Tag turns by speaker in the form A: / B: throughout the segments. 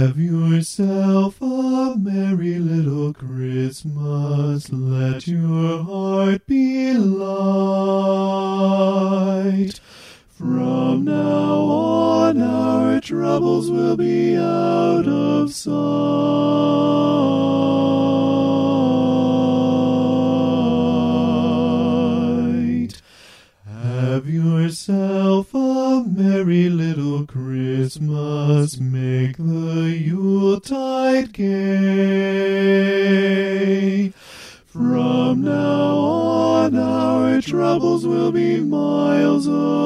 A: Have yourself a merry little Christmas. Let your heart be light. From now on our troubles will be out of sight. Have yourself a merry little Christmas. Make the Yuletide gay. From now on our troubles will be miles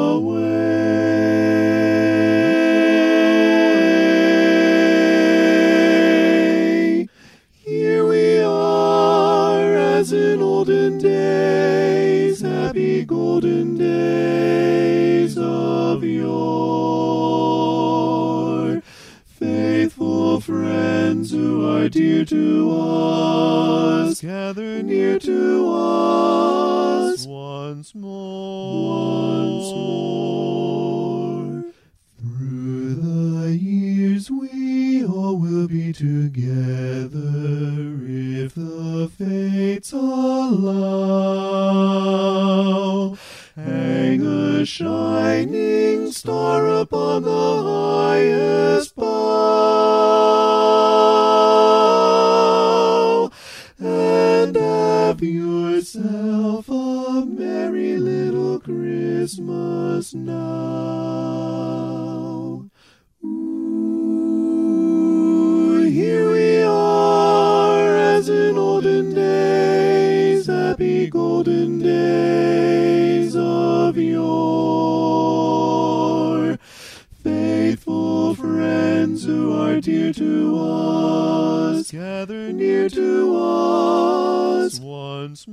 A: away. Here we are as in olden days, happy golden days of yore. Faithful friends who are dear to us, gather near to us once more. Through the years we all will be together if the fates allow. Hang a shining star upon the highest bough, and have yourself a merry little Christmas now. Ooh, here we are as in olden days, happy golden days of yore. Faithful friends who are dear to us, gather near to us once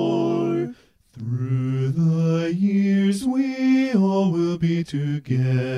A: more. Through the years we all will be together